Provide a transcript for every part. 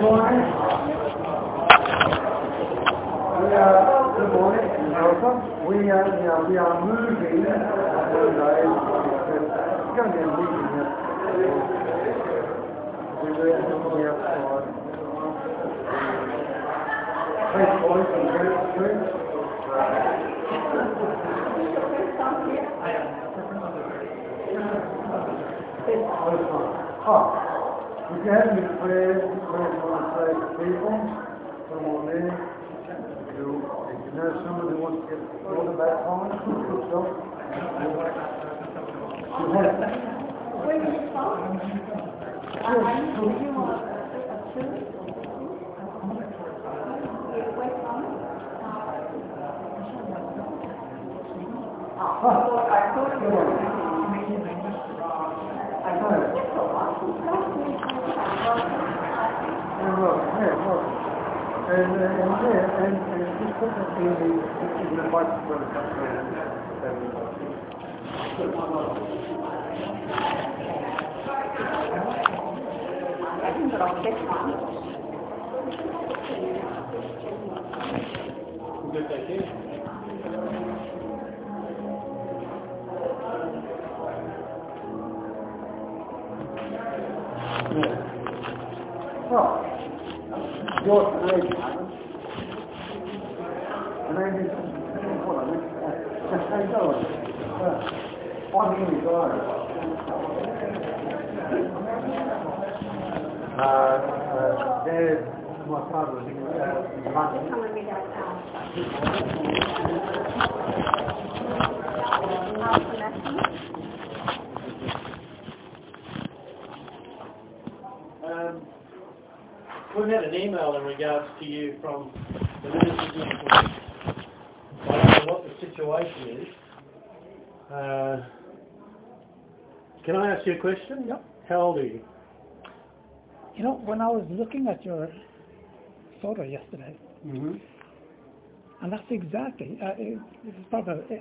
morning. Good morning. Welcome. We are moving one day. It's going to be a meeting here. We're looking here for Praise Boys and Great Church. If you have any prayers, you want to pray for people, come on in. If you know somebody wants to get water back home, you have that. Where are you from? And just put that in the microphone. I think that I'll pick one. Good, thank you. Well, your name, the name is, hold on, there's my father in London. Come and read that out. We've had an email in regards to you from the Ministers Network. I don't know what the situation is. Can I ask you a question? Yep. How old are you? You know, when I was looking at your photo yesterday, Mm-hmm. and that's exactly, this is probably,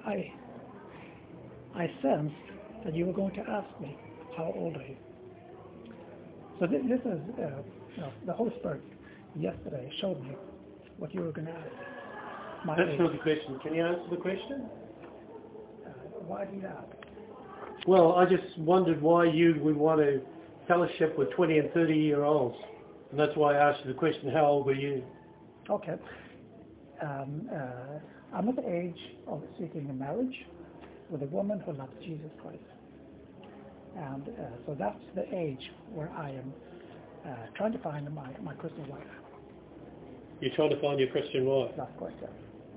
I sensed that you were going to ask me, how old are you? So this is, the Holy Spirit yesterday showed me what you were going to ask. My That's age. not the question. Can you answer the question? Why do you ask? Well, I just wondered why you would want to fellowship with 20 and 30-year-olds. And that's why I asked you the question, how old were you? Okay. I'm at the age of seeking a marriage with a woman who loves Jesus Christ. And so that's the age where I am trying to find my Christian wife. You're trying to find your Christian wife. That's correct, yeah.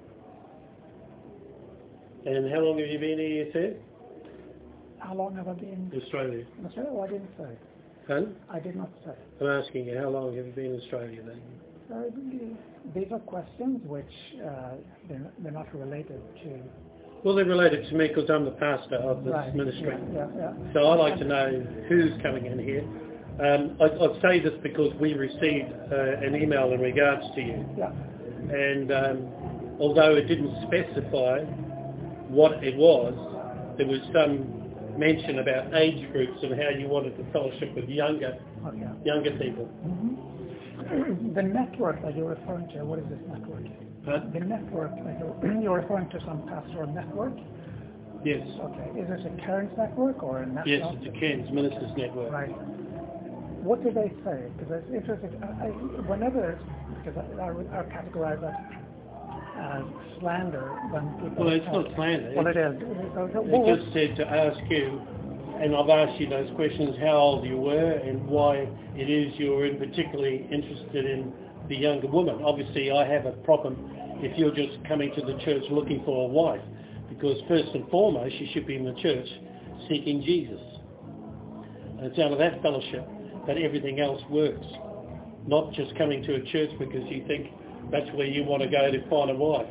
And how long have you been here, you said? How long have I been In Australia. in Australia? Oh, I didn't say. Huh? I did not say. I'm asking you, how long have you been in Australia then? These are questions which they're not related to. Well, they're related to me because I'm the pastor of this Right. ministry. Yeah. So I'd like to know who's coming in here. I'd say this because we received an email in regards to you. Yeah. And although it didn't specify what it was, there was some mention about age groups and how you wanted to fellowship with younger people. Mm-hmm. The network that you're referring to, what is this network? Huh? The network that you're referring to, some pastoral network? Yes. Okay. Is this a Cairns network or a national? Yes, it's a Cairns Ministers Network. Right. What do they say? Because it's interesting. Because I categorize that as slander when people... Well, it's not slander. Well, it is. It just said to ask you, and I've asked you those questions, how old you were and why it is you're particularly interested in the younger woman. Obviously, I have a problem if you're just coming to the church looking for a wife, because first and foremost, you should be in the church seeking Jesus. And it's out of that fellowship that everything else works, not just coming to a church because you think that's where you want to go to find a wife.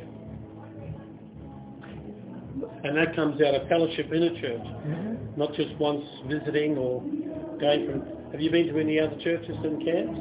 And that comes out of fellowship in a church, not just once visiting or going from... Have you been to any other churches in Cairns?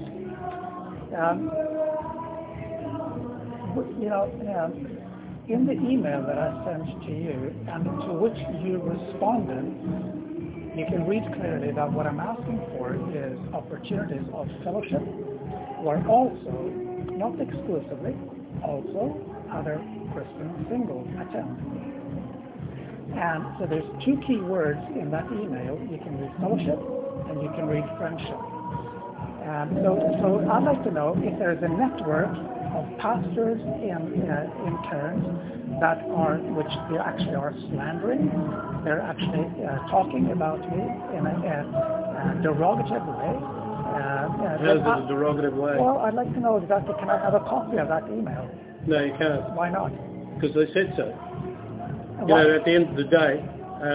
In the email that I sent to you, and to which you responded, you can read clearly that what I'm asking for is opportunities of fellowship where also, not exclusively, also other Christian singles attend. And so there's two key words in that email. You can read fellowship and you can read friendship. And so I'd like to know if there's a network of pastors in Cairns that are, which they actually are slandering. They're actually talking about me in a derogative way. How is it a derogative way? Well, I'd like to know exactly, can I have a copy of that email? No, you can't. Why not? Because they said so. You know, at the end of the day,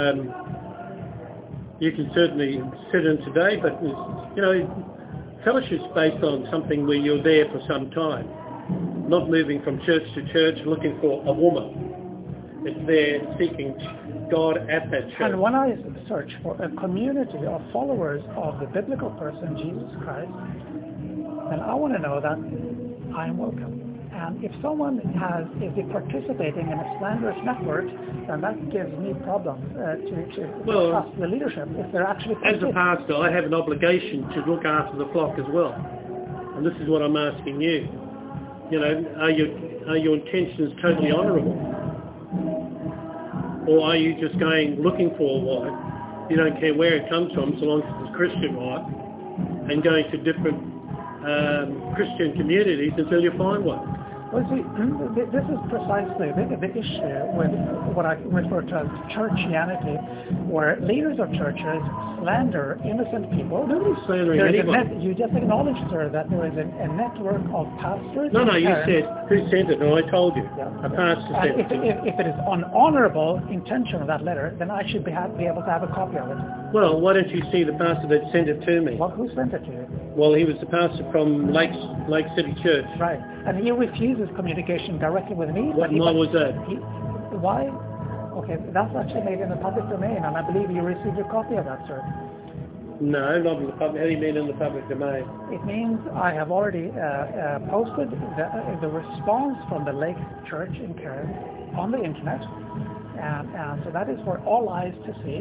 you can certainly sit in today, but, you know, fellowship's based on something where you're there for some time, not moving from church to church looking for a woman. It's there seeking God at that church. And when I search for a community of followers of the biblical person, Jesus Christ, then I want to know that I'm welcome. And if someone is participating in a slanderous network, then that gives me problems to trust the leadership. If they're actually as a pastor, I have an obligation to look after the flock as well. And this is what I'm asking you. You know, are your intentions totally honourable? Or are you just going looking for a wife? You don't care where it comes from, so long as it's a Christian wife, and going to different Christian communities until you find one. Well, see, this is precisely the issue with what I refer to as churchianity, where leaders of churches slander innocent people. Nobody's slandering anyone. You just acknowledged, sir, that there is a network of pastors. No, you said, who sent it? And I told you. Yeah. A pastor sent it. If it is an honourable intention of that letter, then I should be able to have a copy of it. Well, why don't you see the pastor that sent it to me? Well, who sent it to you? Well, he was the pastor from Lake City Church. Right. And he refuses communication directly with me. What month was that? Why? Okay, that's actually made in the public domain, and I believe you received a copy of that, sir. No, not in the public. How do you mean in the public domain? It means I have already posted the response from the Lake Church in Cairns on the internet. And so that is for all eyes to see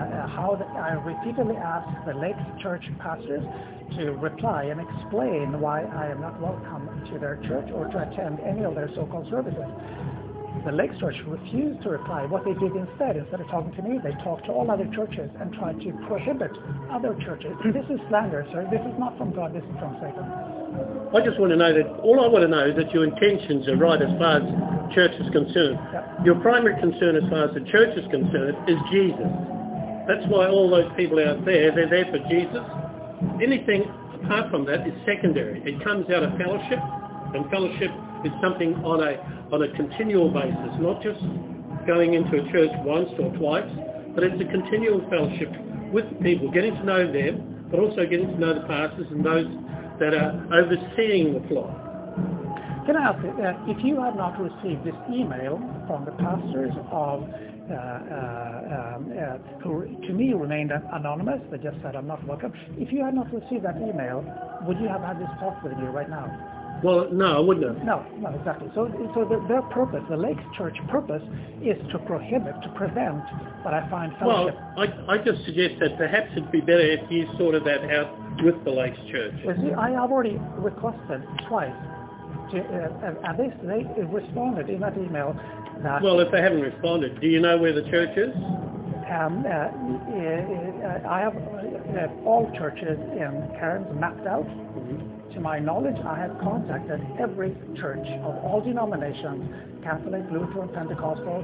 I repeatedly asked the Lake Church pastors to reply and explain why I am not welcome to their church or to attend any of their so-called services. The Lake Church refused to reply. What they did instead of talking to me, they talked to all other churches and tried to prohibit other churches. This is slander, sir. This is not from God. This is from Satan. I just want to know that, all I want to know is that your intentions are right as far as church is concerned. Yep. Your primary concern as far as the church is concerned is Jesus. That's why all those people out there, they're there for Jesus. Anything apart from that is secondary. It comes out of fellowship, and fellowship is something on a continual basis, not just going into a church once or twice, but it's a continual fellowship with people, getting to know them, but also getting to know the pastors and those that are overseeing the flock. Can I ask you, if you had not received this email from the pastors of who to me remained anonymous, they just said I'm not welcome. If you had not received that email, would you have had this talk with you right now? Well, no, I wouldn't have. No, exactly. So their purpose, the Lake Church purpose, is to prohibit, to prevent what I find fellowship. Well, I just suggest that perhaps it'd be better if you sorted that out with the Lakes Church. Well, see, I have already requested twice, and they responded in that email that... Well, if they haven't responded, do you know where the church is? I have all churches in Cairns mapped out. Mm-hmm. To my knowledge, I have contacted every church of all denominations, Catholic, Lutheran, Pentecostal,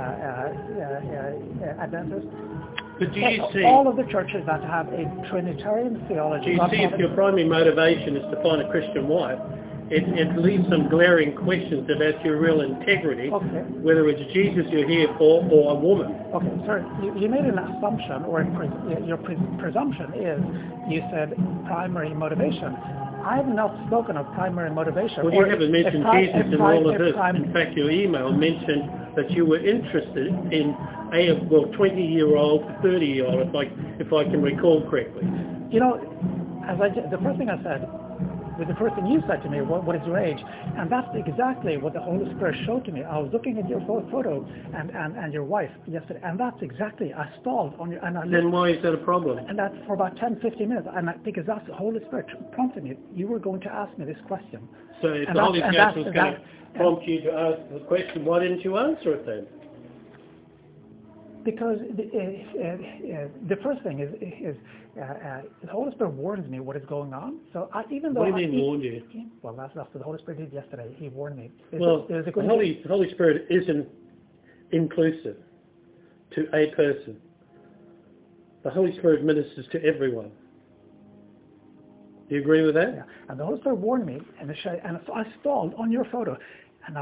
Adventist. But do you see... all of the churches that have a Trinitarian theology... Do you see if your primary motivation is to find a Christian wife, it leaves some glaring questions about your real integrity, okay, whether it's Jesus you're here for or a woman. Okay, sir, you made an assumption, or your presumption is, you said primary motivation. I have not spoken of primary motivation. Well, you haven't mentioned Jesus in all of this. In fact, your email mentioned that you were interested in 20-year-old, 30-year-old, if I can recall correctly. You know, the first thing I said, with the first thing you said to me, what is your age? And that's exactly what the Holy Spirit showed to me. I was looking at your photo and your wife yesterday, and that's exactly, I stalled on your, and I Then why is that a problem? and that's for about 10-15 minutes, because that's the Holy Spirit prompted me. You were going to ask me this question. So if And the Holy that's- Spirit was that- going to prompt you to ask the question, why didn't you answer it then? Because the first thing is the Holy Spirit warns me what is going on. So even though What do you mean warned you? Well, that's what the Holy Spirit did yesterday. He warned me. Well, the Holy Spirit isn't inclusive to a person. The Holy Spirit ministers to everyone. Do you agree with that? Yeah. And the Holy Spirit warned me, and so I stalled on your photo. And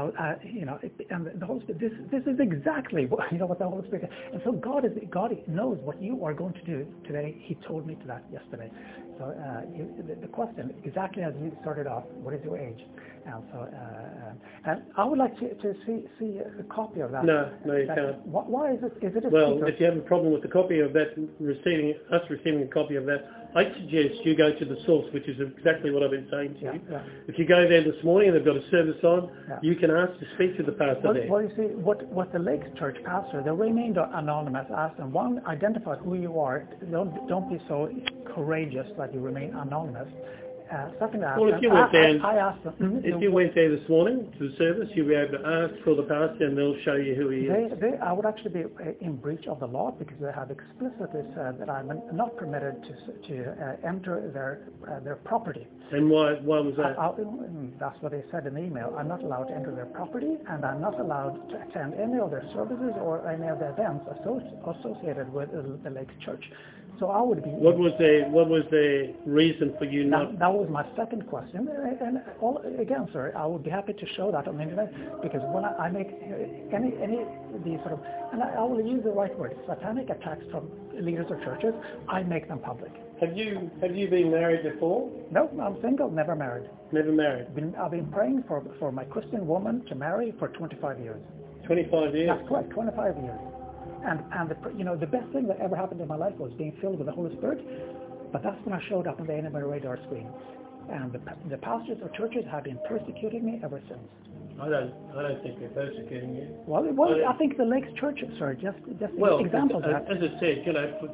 and the Holy Spirit, this is exactly what the Holy Spirit. And so God knows what you are going to do today. He told me to that yesterday. So the question, exactly as you started off, what is your age? And so and I would like to see a copy of that. No, you can't. Why is it? Is it a Well, secret? if you have a problem with the copy of that, receiving a copy of that, I suggest you go to the source, which is exactly what I've been saying to you. Yeah. If you go there this morning and they've got a service on, Yeah. you can ask to speak to the pastor there. Well, you see, what the Lakes Church pastor, they remained anonymous. Asked them, one, identify who you are. Don't be so courageous that you remain anonymous. Second, I Well, if you went there, I asked them. if you went there this morning to the service, you'll be able to ask for the pastor, and they'll show you who he is. I would actually be in breach of the law because they have explicitly said that I'm not permitted to enter their property. And why was that? That's what they said in the email. I'm not allowed to enter their property, and I'm not allowed to attend any of their services or any of the events associated with the Lakes Church. So I would be. What was the reason for you not? That was my second question. And again, sir, I would be happy to show that on the internet because when I make any these sort of, and I will use the right word, satanic attacks from leaders of churches, I make them public. Have you been married before? No, I'm single, never married. Never married. I've been praying for my Christian woman to marry for 25 years. 25 years. That's correct, 25 years. And the best thing that ever happened in my life was being filled with the Holy Spirit. But that's when I showed up on the enemy radar screen. And the pastors of churches have been persecuting me ever since. I don't think they're persecuting you. Well, I think the Lakes churches, sir, just examples of that. As I said,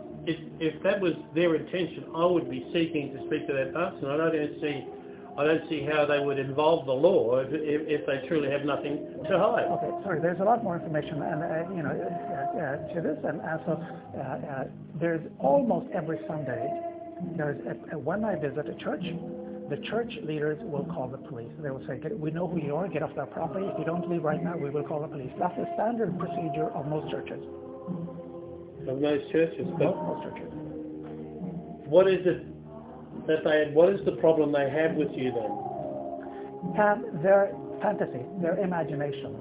if that was their intention, I would be seeking to speak to that pastor. I don't see how they would involve the law if they truly have nothing to hide. Okay, sorry. There's a lot more information, and to this, and so there's almost every Sunday. When I visit a church, the church leaders will call the police. They will say, "We know who you are. Get off our property. If you don't leave right now, we will call the police." That's the standard procedure of most churches. Of most churches, but Most churches. what is it that what is the problem they have with you then? Their fantasy, their imagination,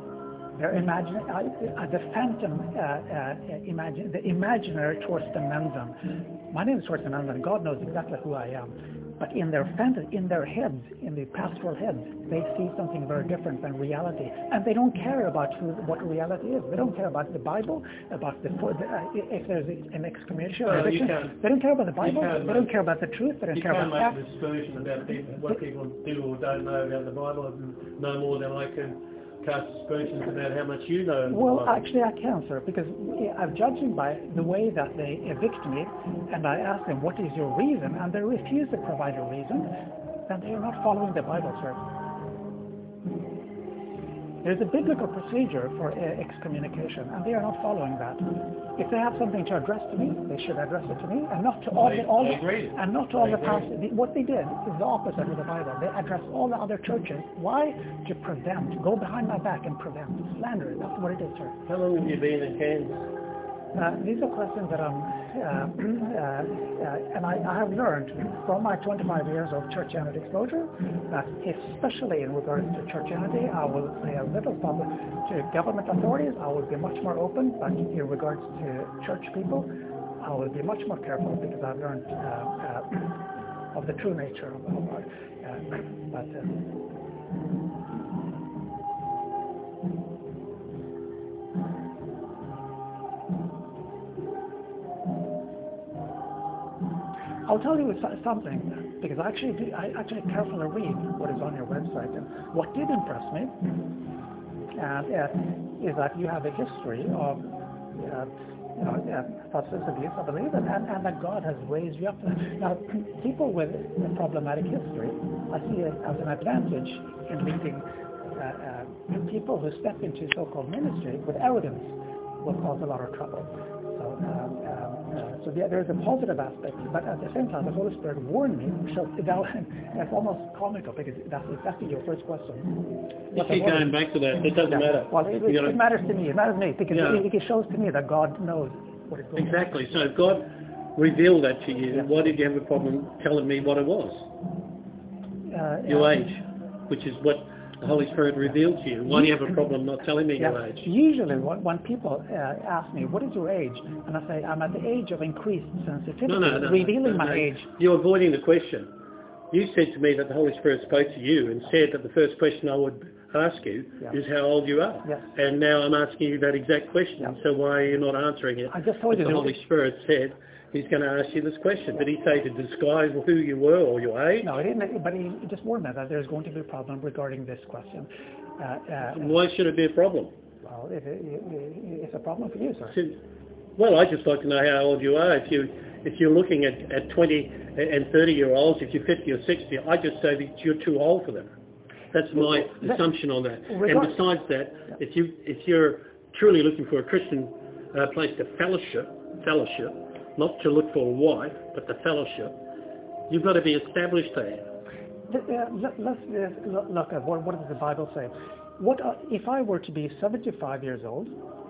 the phantom, the imaginary Torsten Menzen. My name is Torsten Menzen. God knows exactly who I am. But in their fantasy, in their heads, in the pastoral heads, they see something very different than reality, and they don't care about what reality is. They don't care about the Bible, about if there's an excommunication or eviction. They don't care about the Bible. They don't care about the truth. They don't care about facts. You can't make dispersion about what people do or don't know about the Bible, no more than I can cast aspersions about how much you know. Well, actually I can, sir, because I'm judging by the way that they evict me, and I ask them, what is your reason? And they refuse to provide a reason, then they are not following the Bible, sir. There's a biblical procedure for excommunication, and they are not following that. If they have something to address to me, they should address it to me, and not to all the pastors. What they did is the opposite of the Bible. They addressed all the other churches. Why? To prevent, go behind my back and prevent slander. That's what it is, sir. How long have you been in Cairns? These are questions that and I have learned from my 25 years of church unity exposure that especially in regards to church unity, I will say a little public to government authorities, I will be much more open, but in regards to church people, I will be much more careful because I've learned of the true nature of I'll tell you something. because I actually carefully read what is on your website. And what did impress me is that you have a history of substance abuse, I believe, and that God has raised you up. Now, people with a problematic history, I see it as an advantage in leading people who step into so-called ministry with arrogance will cause a lot of trouble. So there is a positive aspect, but at the same time, the Holy Spirit warned me. So that's almost comical because that's exactly your first question. You keep going back to that. It doesn't matter. Well, it matters to me. It matters to me because it shows to me that God knows what is going on. Exactly. So God revealed that to you. Why did you have a problem telling me what it was? Your age, which is what the Holy Spirit revealed to you. Why do you have a problem not telling me your age? Usually when people ask me, what is your age? And I say, I'm at the age of increased sensitivity, revealing my age. You're avoiding the question. You said to me that the Holy Spirit spoke to you and said that the first question I would ask you is how old you are. Yes. And now I'm asking you that exact question. So why are you not answering it? I just told you the Holy Spirit said he's going to ask you this question. Did he say to disguise who you were or your age? No, he didn't, but he just warned me that there's going to be a problem regarding this question. Why should it be a problem? Well, it's a problem for you, sir. Well, I'd just like to know how old you are. If you're looking at 20 and 30-year-olds, if you're 50 or 60, I just say that you're too old for them. That's my assumption on that. And besides that, if you're truly looking for a Christian place to fellowship, not to look for a wife, but the fellowship, you've got to be established there. Let's look at what does the Bible say. What if I were to be 75 years old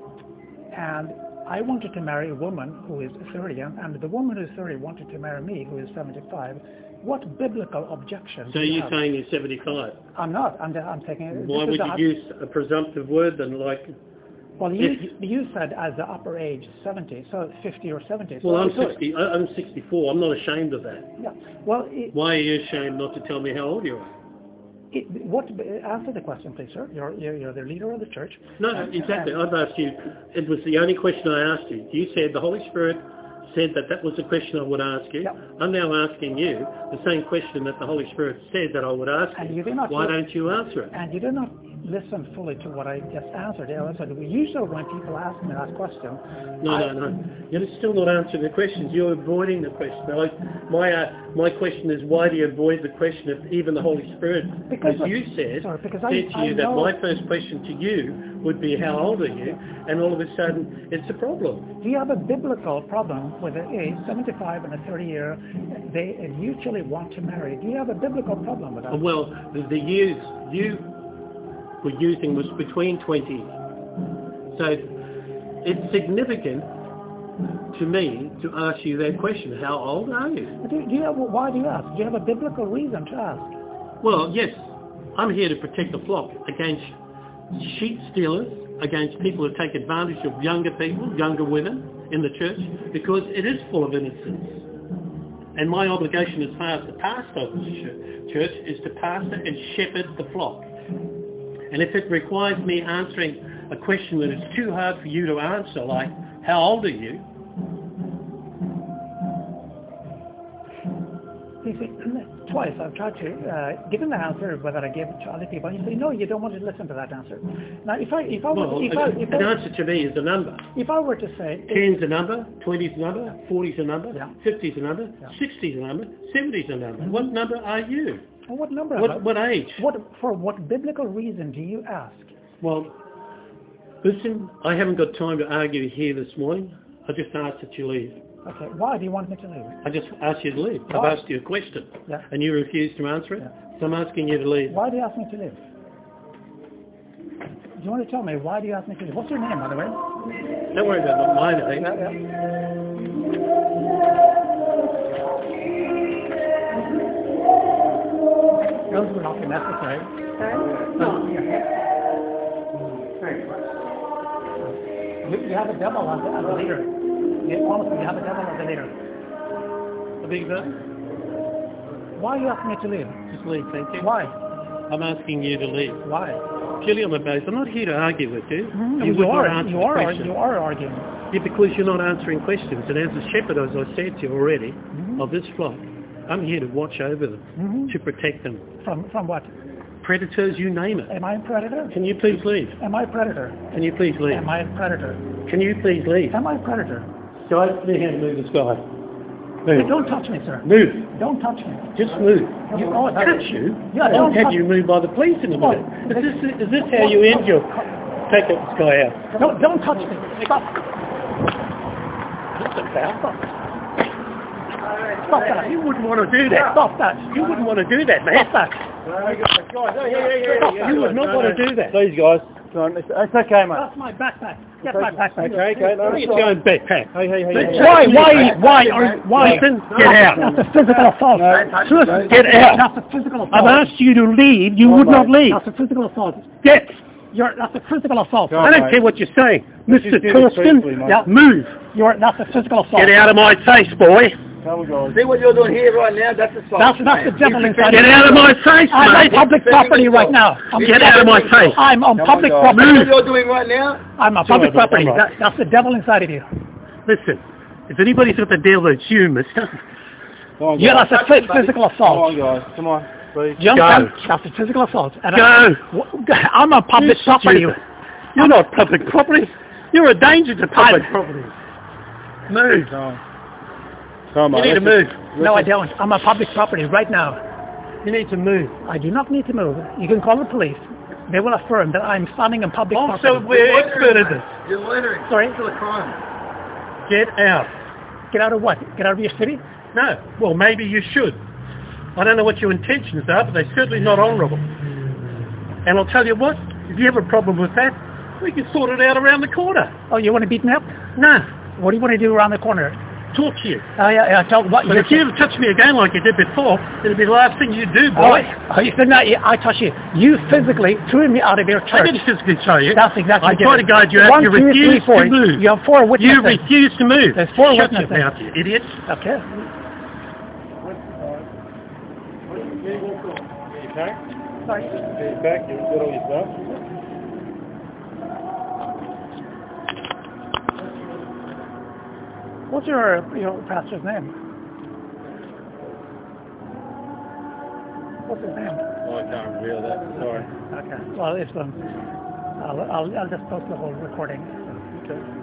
and I wanted to marry a woman who is 30 and the woman who is 30 wanted to marry me who is 75, what biblical objection? So you're saying you're 75? I'm not. I'm taking. Why would you use a presumptive word then, like? Well, you said as the upper age 70, so 50 or 70. Well, I'm 60. I'm 64. I'm not ashamed of that. Yeah. Well, why are you ashamed not to tell me how old you are? Answer the question, please, sir. You're the leader of the church. No, exactly. I've asked you. It was the only question I asked you. You said the Holy Spirit said that was the question I would ask you. Yep. I'm now asking you the same question that the Holy Spirit said that I would ask you. And you do not. Why don't you answer it? And you do not listen fully to what I just answered. Usually when people ask me that question... No. You're still not answering the questions. You're avoiding the question. My question is, why do you avoid the question of even the Holy Spirit? Because you said to you that my first question to you would be, how old are you? And all of a sudden, it's a problem. Do you have a biblical problem with a 75 and a 30-year, they mutually want to marry? Do you have a biblical problem with that? Well, the years you were using was between 20. So it's significant to me to ask you that question. How old are you? Why do you ask? Do you have a biblical reason to ask? Well, yes. I'm here to protect the flock against sheep stealers, against people who take advantage of younger people, younger women in the church, because it is full of innocence. And my obligation as far as the pastor of the church is to pastor and shepherd the flock. And if it requires me answering a question that is too hard for you to answer, like, how old are you? You see, twice I've tried to give him the answer whether I gave it to other people. And you say, no, you don't want to listen to that answer. Now, an answer to me is a number. If I were to say... 10's a number, 20's a number, 40's a number, 50's a number, 60's a number, 70's a number. Mm-hmm. What number are you? Well, what number? What age? For what biblical reason do you ask? Well, listen, I haven't got time to argue here this morning. I just asked that you leave. Okay, why do you want me to leave? I just asked you to leave. Why? I've asked you a question, and you refused to answer it, so I'm asking you to leave. Why do you ask me to leave? Do you want to tell me, why do you ask me to leave? What's your name, by the way? Don't worry about my name. Those were not necessary. No. You have a devil as a leader. Honestly, you have a devil as a leader. I beg that? Why are you asking me to leave? Just leave, thank you. Why? I'm asking you to leave. Why? Purely on the basis. I'm not here to argue with you. Mm-hmm. You are arguing. Yeah, because you're not answering questions. And as a shepherd, as I said to you already, of this flock, I'm here to watch over them, to protect them. From what? Predators, you name it. Am I a predator? Can you please leave? Am I a predator? Can you please leave? Am I a predator? Can you please leave? Am I a predator? Guys, clear hand, move this guy. Hey, Move. don't touch me, sir. Move. Don't touch me. Just move. Oh, Touch you? Yeah, I'll don't have touch- you moved by the police in a minute. Is this how you end your... Take this guy out. No, don't touch me. Stop. Stop that. You wouldn't want to do that. Stop that. You wouldn't want to do that, man. Stop that. You would not want to do that. Please, guys. Go on. It's okay, mate. That's my backpack. Get my backpack. Okay, no, Bring it to your own backpack. Why? Listen, get out. That's a physical assault. Get out. That's a physical assault. I've asked you to leave. You would not leave. That's a physical assault. Get. That's a physical assault. I don't care what you're saying. Mr. just do it Torsten, peacefully, mate. Yeah. move. That's a physical assault. Get out of my face, boy. Come on, guys. See what you're doing here right now? That's assault. That's the devil inside Get of me. out of my face, I'm on mate. public property right now. Get out of my face. I'm on public guys. See what property. you're doing right now? I'm on public Sorry, property. I'm right. That's the devil inside of you. Listen, if anybody's got the devil, it's you, mister. Come on, Yeah, guys. that's a physical Come assault. on, guys. Come on, please. You Go. understand? That's a physical assault. And Go. I'm on public You property. stupid. You're not public property. You're a danger to public property. Move. Come on. Come on. You need to let's move. No, I don't. I'm on public property right now. You need to move. I do not need to move. You can call the police. They will affirm that I'm standing on public Also, property. we're expert at this. You're loitering. Sorry? It's still a crime. Get out. Get out of what? Get out of your city? No. Well, maybe you should. I don't know what your intentions are, but they're certainly not honourable. And I'll tell you what, if you have a problem with that, we can sort it out around the corner. Oh, you want to beat me up? No. What do you want to do around the corner? Talk to you. Oh, yeah, tell what But if you ever touch me again like you did before, it'll be the last thing you do, boy. You said no, I touch you. You physically threw me out of your I church. didn't physically show you. That's exactly I what you tried did. to guide you out. 1, You 2, 3, refused 4. to move. You have 4 witnesses. You refused to move. There's 4 Shut witnesses. your mouth, you idiot. Okay. Okay? Sorry. Get back. You've got all your stuff. What's your pastor's name? What's his name? Oh, I can't reveal that. Sorry. Okay. Well, it's I'll just post the whole recording. Okay.